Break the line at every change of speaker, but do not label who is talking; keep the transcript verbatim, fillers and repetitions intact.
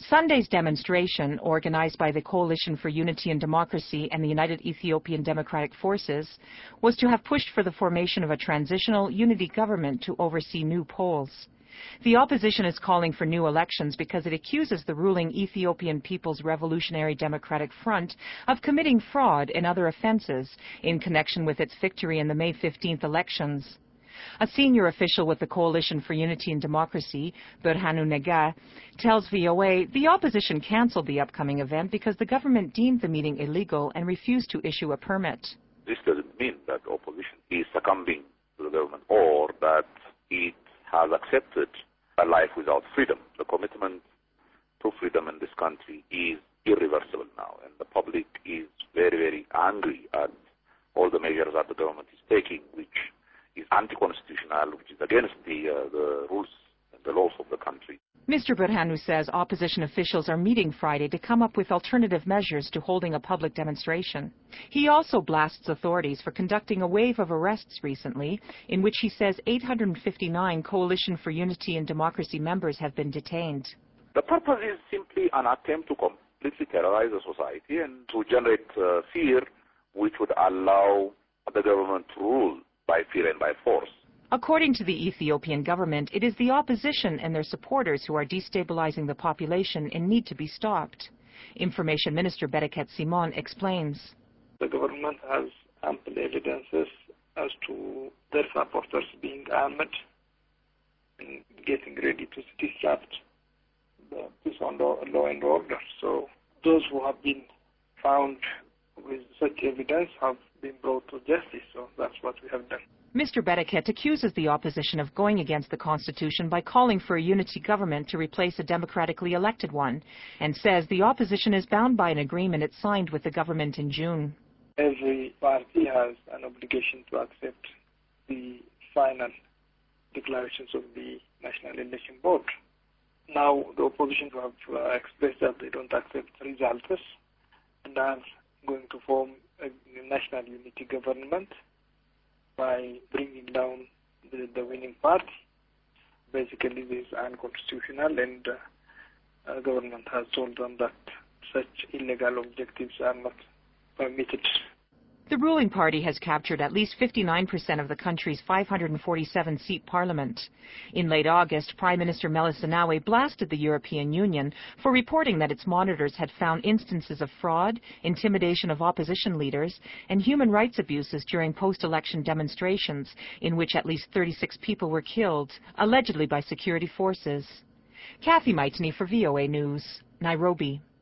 Sunday's demonstration, organized by the Coalition for Unity and Democracy and the United Ethiopian Democratic Forces, was to have pushed for the formation of a transitional unity government to oversee new polls. The opposition is calling for new elections because it accuses the ruling Ethiopian People's Revolutionary Democratic Front of committing fraud and other offenses in connection with its victory in the May fifteenth elections. A senior official with the Coalition for Unity and Democracy, Birhanu Nega, tells V O A the opposition cancelled the upcoming event because the government deemed the meeting illegal and refused to issue a permit.
This doesn't mean that the opposition is succumbing to the government or that it has accepted a life without freedom. The commitment to freedom in this country is irreversible now, and the public is very, very angry at all the measures that the government is taking, which is anti-constitutional, which is against the, uh, the rules and the laws of the country.
Mister Birhanu says opposition officials are meeting Friday to come up with alternative measures to holding a public demonstration. He also blasts authorities for conducting a wave of arrests recently, in which he says eight hundred fifty-nine Coalition for Unity and Democracy members have been detained.
The purpose is simply an attempt to completely terrorize the society and to generate uh, fear, which would allow the government to rule by fear and by force.
According to the Ethiopian government, it is the opposition and their supporters who are destabilizing the population and need to be stopped. Information Minister Bereket Simon explains.
The government has ample evidences as to their supporters being armed and getting ready to disrupt the peace and law and order. So those who have been found with such evidence have been brought to justice. So that's what we have done.
Mister Bereket accuses the opposition of going against the Constitution by calling for a unity government to replace a democratically elected one, and says the opposition is bound by an agreement it signed with the government in June.
Every party has an obligation to accept the final declarations of the National Election Board. Now the opposition have uh, expressed that they don't accept results and are going to form a national unity government by bringing down the, the winning party. Basically, this is unconstitutional, and uh, the government has told them that such illegal objectives are not permitted.
The ruling party has captured at least fifty-nine percent of the country's five hundred forty-seven seat parliament. In late August, Prime Minister Meles Zenawi blasted the European Union for reporting that its monitors had found instances of fraud, intimidation of opposition leaders, and human rights abuses during post-election demonstrations, in which at least thirty-six people were killed, allegedly by security forces. Kathy Maitney for V O A News, Nairobi.